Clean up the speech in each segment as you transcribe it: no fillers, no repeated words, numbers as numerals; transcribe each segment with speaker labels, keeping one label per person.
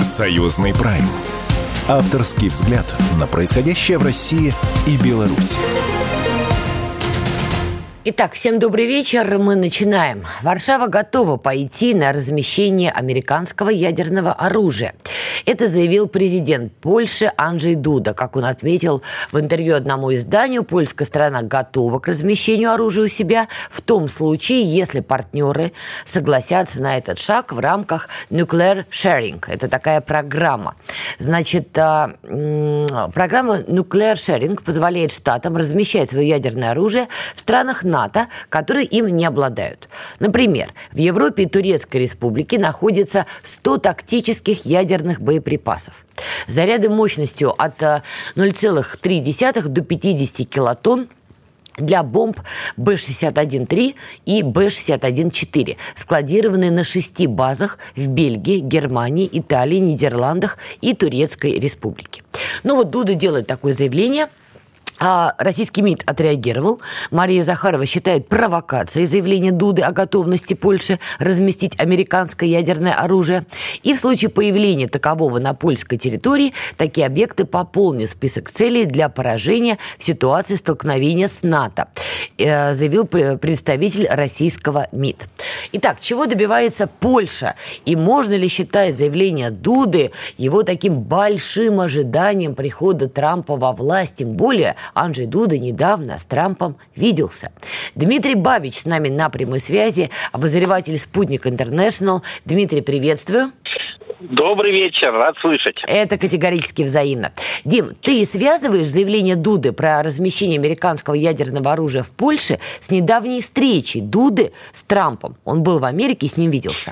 Speaker 1: Союзный прайм. Авторский взгляд на происходящее в России и Беларуси.
Speaker 2: Итак, всем добрый вечер. Мы начинаем. Варшава готова пойти на размещение американского ядерного оружия. Это заявил президент Польши Анджей Дуда. Как он отметил в интервью одному изданию, польская сторона готова к размещению оружия у себя в том случае, если партнеры согласятся на этот шаг в рамках Nuclear Sharing. Это такая программа. Значит, программа Nuclear Sharing позволяет штатам размещать свое ядерное оружие в странах НАТО, которые им не обладают. Например, в Европе и Турецкой Республике находится 100 тактических ядерных боеприпасов. Заряды мощностью от 0,3 до 50 килотонн для бомб Б-61-3 и Б-61-4, складированные на 6 базах в Бельгии, Германии, Италии, Нидерландах и Турецкой Республике. Ну вот Дуда делает такое заявление. Российский МИД отреагировал. Мария Захарова считает провокацией заявление Дуды о готовности Польши разместить американское ядерное оружие. И в случае появления такового на польской территории такие объекты пополнят список целей для поражения в ситуации столкновения с НАТО, заявил представитель российского МИД. Итак, чего добивается Польша? И можно ли считать заявление Дуды его таким большим ожиданием прихода Трампа во власть? Тем более Анджей Дуда недавно с Трампом виделся. Дмитрий Бабич с нами на прямой связи, обозреватель «Спутник Интернешнл». Дмитрий, приветствую.
Speaker 3: Добрый вечер, рад слышать.
Speaker 2: Это категорически взаимно. Дим, ты связываешь заявление Дуды про размещение американского ядерного оружия в Польше с недавней встречей Дуды с Трампом? Он был в Америке и с ним виделся.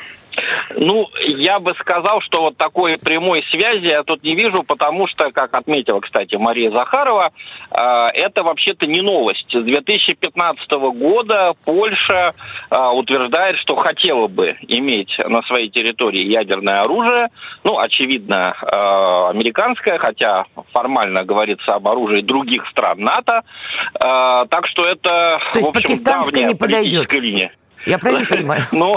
Speaker 3: Ну, я бы сказал, что вот такой прямой связи я тут не вижу, потому что, как отметила, кстати, Мария Захарова, это вообще-то не новость. С 2015 года Польша утверждает, что хотела бы иметь на своей территории ядерное оружие. Ну, очевидно, американское, хотя формально говорится об оружии других стран НАТО. Так что это,
Speaker 2: то есть,
Speaker 3: в общем,
Speaker 2: пакистанское не подойдет.
Speaker 3: Линия.
Speaker 2: Я правильно понимаю?
Speaker 3: Ну,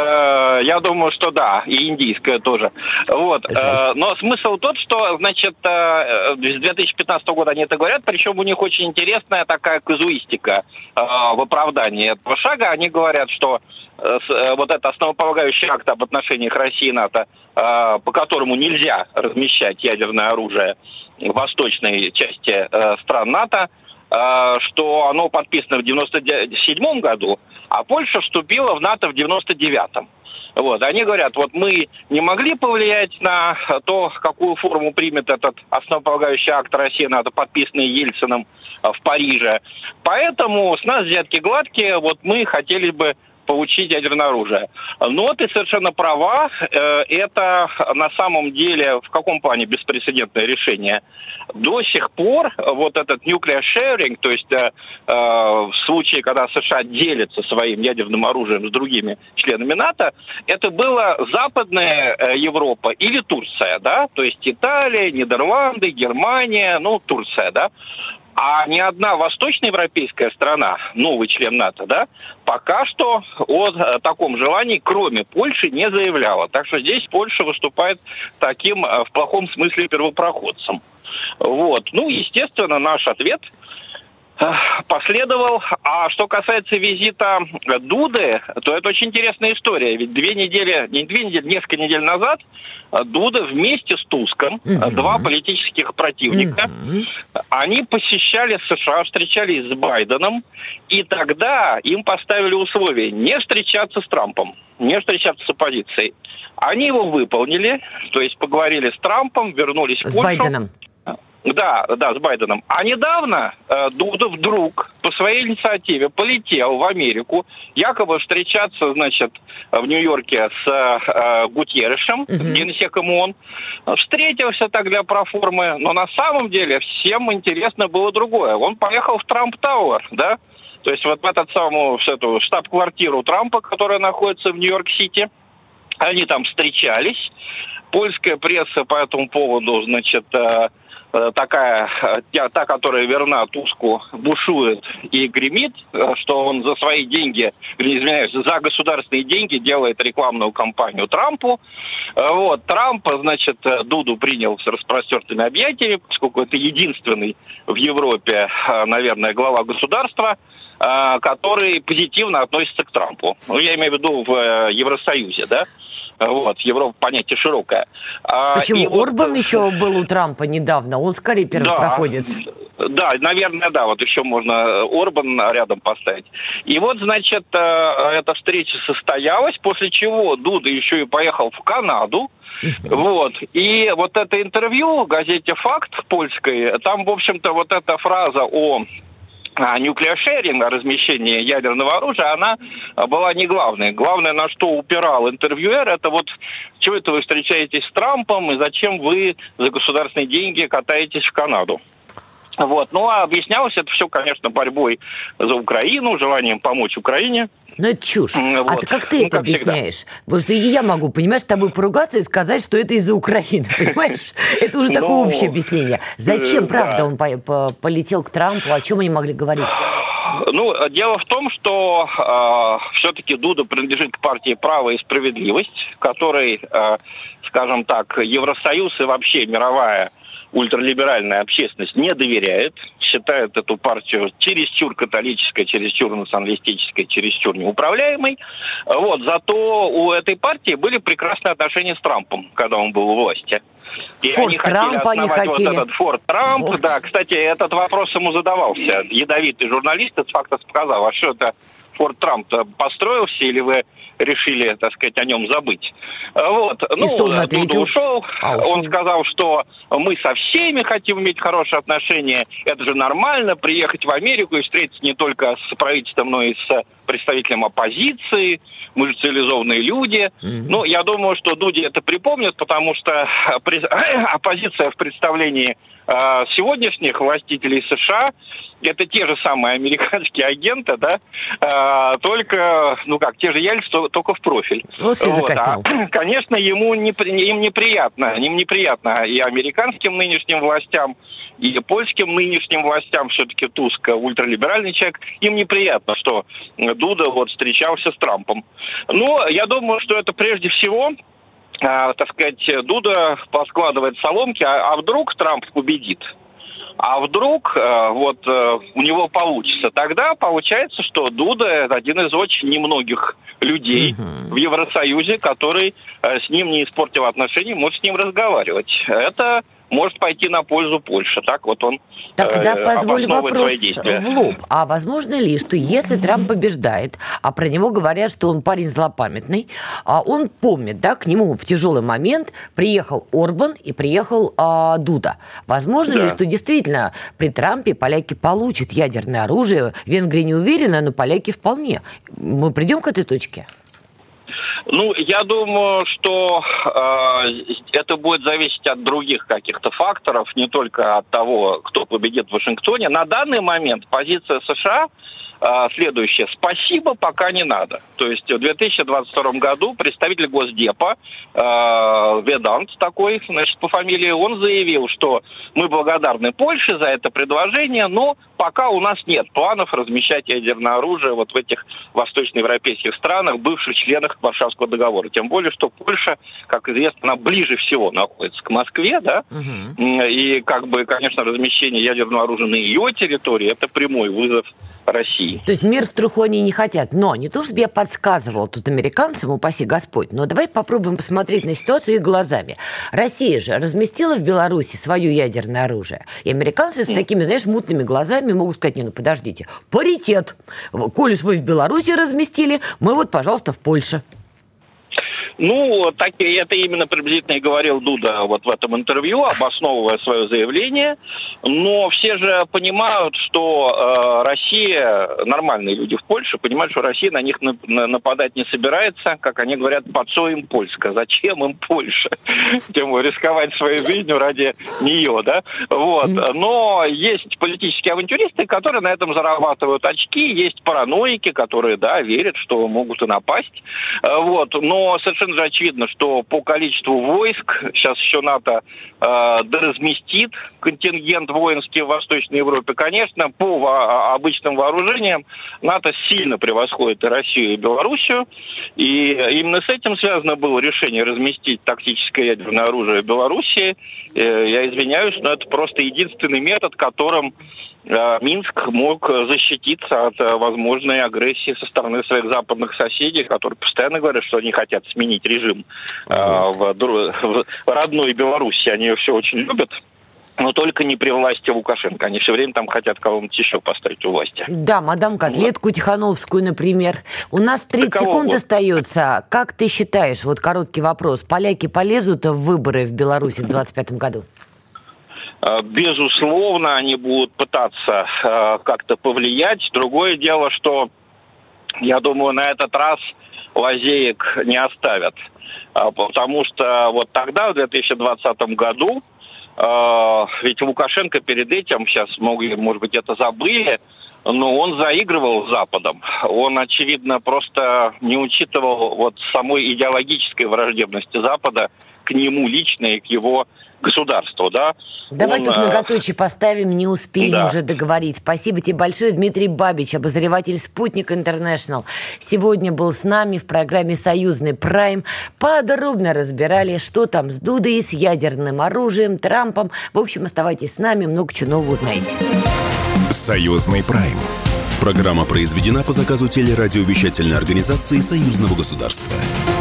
Speaker 3: я думаю, что да, и индийская тоже. Вот. Но смысл тот, что, значит, с 2015 года они это говорят, причем у них очень интересная такая казуистика в оправдании этого шага. Они говорят, что вот это основополагающий акт об отношениях России и НАТО, по которому нельзя размещать ядерное оружие в восточной части стран НАТО, что оно подписано в 1997 году, а Польша вступила в НАТО в 1999. Вот. Они говорят, вот мы не могли повлиять на то, какую форму примет этот основополагающий акт России и НАТО, подписанный Ельциным в Париже. Поэтому с нас взятки гладкие, вот мы хотели бы получить ядерное оружие. Но ты совершенно права, это на самом деле в каком плане беспрецедентное решение? До сих пор вот этот nuclear sharing, то есть в случае, когда США делятся своим ядерным оружием с другими членами НАТО, это была Западная Европа или Турция, да, то есть Италия, Нидерланды, Германия, ну, Турция, да. А ни одна восточноевропейская страна, новый член НАТО, да, пока что о таком желании, кроме Польши, не заявляла. Так что здесь Польша выступает таким, в плохом смысле, первопроходцем. Вот. Ну, естественно, наш ответ последовал. А что касается визита Дуды, то это очень интересная история. Ведь несколько недель назад Дуда вместе с Туском, два политических противника, они посещали США, встречались с Байденом, и тогда им поставили условие не встречаться с Трампом, не встречаться с оппозицией. Они его выполнили, то есть поговорили с Трампом, вернулись в Польшу.
Speaker 2: С Байденом.
Speaker 3: Да, с Байденом. А недавно Дуда вдруг по своей инициативе полетел в Америку, якобы встречаться, значит, в Нью-Йорке с Гутерришем, генсеком ООН. Встретился так для проформы, но на самом деле всем интересно было другое. Он поехал в Трамп-Тауэр, да? То есть вот в эту штаб-квартиру Трампа, которая находится в Нью-Йорк-Сити. Они там встречались. Польская пресса по этому поводу, значит, такая, та, которая верна Туску, бушует и гремит, что он за свои деньги, извиняюсь, за государственные деньги делает рекламную кампанию Трампу. Вот, Трамп, значит, Дуду принял с распростертыми объятиями, поскольку это единственный в Европе, наверное, глава государства, который позитивно относится к Трампу. Ну, я имею в виду в Евросоюзе, да? Вот, Европа понятие широкое.
Speaker 2: Почему? Орбан еще был у Трампа недавно, он скорее первый проходец.
Speaker 3: Да, наверное, да, вот еще можно Орбан рядом поставить. И вот, значит, эта встреча состоялась, после чего Дуда еще и поехал в Канаду. Вот. И вот это интервью в газете «Факт» польской, там, в общем-то, вот эта фраза о nuclear-sharing, о размещении ядерного оружия, она была не главной. Главное, на что упирал интервьюер, это вот, чего это вы встречаетесь с Трампом и зачем вы за государственные деньги катаетесь в Канаду. Вот. Ну, а объяснялось это все, конечно, борьбой за Украину, желанием помочь Украине.
Speaker 2: Ну, это чушь. Вот. А ты как ты это объясняешь? Всегда. Потому что и я могу, понимаешь, с тобой поругаться и сказать, что это из-за Украины, понимаешь? Это уже такое общее объяснение. Зачем, правда, он полетел к Трампу? О чем они могли говорить?
Speaker 3: Ну, дело в том, что все-таки Дуда принадлежит к партии «Право и справедливость», которой, скажем так, Евросоюз и вообще мировая ультралиберальная общественность не доверяет, считает эту партию чересчур католической, чересчур националистической, чересчур неуправляемой. Вот. Зато у этой партии были прекрасные отношения с Трампом, когда он был у власти. И
Speaker 2: Форт Трампа не хотели.
Speaker 3: Вот этот Форт Трамп. Вот. Да, кстати, этот вопрос ему задавался. Ядовитый журналист из «Факта» сказал, а что это Форт Трамп-то построился, или вы решили, так сказать, о нем забыть? Вот.
Speaker 2: И что он ответил?
Speaker 3: Дуда ушел. Он сказал, что мы со всеми хотим иметь хорошие отношения. Это же нормально, приехать в Америку и встретиться не только с правительством, но и с представителем оппозиции. Мы же цивилизованные люди. Ну, я думаю, что Дуде это припомнят, потому что оппозиция в представлении сегодняшних властителей США это те же самые американские агенты, да, только, ну как, те же Яльцы, только в профиль. Вот. Конечно, им неприятно и американским нынешним властям, и польским нынешним властям, все-таки Туск ультралиберальный человек, им неприятно, что Дуда вот встречался с Трампом. Но я думаю, что это прежде всего, так сказать, Дуда поскладывает соломки, а вдруг Трамп победит? А вдруг вот у него получится? Тогда получается, что Дуда – это один из очень немногих людей в Евросоюзе, который с ним не испортил отношения, может с ним разговаривать. Это может пойти на пользу Польши. Так вот он
Speaker 2: Тогда позволь вопрос в лоб. А возможно ли, что если Трамп побеждает, а про него говорят, что он парень злопамятный, а он помнит, да, к нему в тяжелый момент приехал Орбан и приехал Дуда. Возможно ли, что действительно при Трампе поляки получат ядерное оружие? Венгрия не уверена, но поляки вполне. Мы придем к этой точке?
Speaker 3: Ну, я думаю, что это будет зависеть от других каких-то факторов, не только от того, кто победит в Вашингтоне. На данный момент позиция США следующее. Спасибо, пока не надо. То есть в 2022 году представитель Госдепа, Ведант такой, значит, по фамилии, он заявил, что мы благодарны Польше за это предложение, но пока у нас нет планов размещать ядерное оружие вот в этих восточноевропейских странах, бывших членах Варшавского договора. Тем более, что Польша, как известно, она ближе всего находится к Москве, да, и, как бы, конечно, размещение ядерного оружия на ее территории – это прямой вызов России.
Speaker 2: То есть мир в труху они не хотят. Но не то, чтобы я подсказывала тут американцам, упаси Господь, но давай попробуем посмотреть на ситуацию их глазами. Россия же разместила в Беларуси свое ядерное оружие. И американцы с такими, знаешь, мутными глазами могут сказать, не, ну подождите, паритет. Коль уж вы в Беларуси разместили, мы вот, пожалуйста, в Польше.
Speaker 3: Ну, так, это именно приблизительно и говорил Дуда вот в этом интервью, обосновывая свое заявление. Но все же понимают, что Россия, нормальные люди в Польше, понимают, что Россия на них нападать не собирается. Как они говорят, подсо им Польска. Зачем им Польша? Тем более рисковать своей жизнью ради нее, да? Вот. Но есть политические авантюристы, которые на этом зарабатывают очки. Есть параноики, которые, да, верят, что могут и напасть. Вот. Но совершенно совершенно же очевидно, что по количеству войск сейчас еще НАТО доразместит контингент воинский в Восточной Европе. Конечно, по обычным вооружениям НАТО сильно превосходит и Россию, и Белоруссию. И именно с этим связано было решение разместить тактическое ядерное оружие в Белоруссии. Я извиняюсь, но это просто единственный метод, которым Минск мог защититься от возможной агрессии со стороны своих западных соседей, которые постоянно говорят, что они хотят сменить режим в родной Беларуси. Они ее все очень любят. Но только не при власти Лукашенко. Они все время там хотят кого-нибудь еще поставить у власти.
Speaker 2: Да, мадам Котлетку Тихановскую, например. У нас 30 секунд остается. Как ты считаешь, вот короткий вопрос, поляки полезут в выборы в Беларуси в 2025 году?
Speaker 3: Безусловно, они будут пытаться как-то повлиять. Другое дело, что, я думаю, на этот раз лазеек не оставят. Потому что вот тогда, в 2020 году, ведь Лукашенко перед этим, сейчас многие, может быть, это забыли, но он заигрывал с Западом. Он, очевидно, просто не учитывал вот самой идеологической враждебности Запада к нему лично и к его государству, да.
Speaker 2: Давай тут многоточие поставим, не успеем уже договорить. Спасибо тебе большое. Дмитрий Бабич, обозреватель «Спутник Интернешнл», сегодня был с нами в программе «Союзный Прайм». Подробно разбирали, что там с Дудой, с ядерным оружием, Трампом. В общем, оставайтесь с нами, много чего нового узнаете.
Speaker 1: «Союзный Прайм». Программа произведена по заказу телерадиовещательной организации Союзного государства.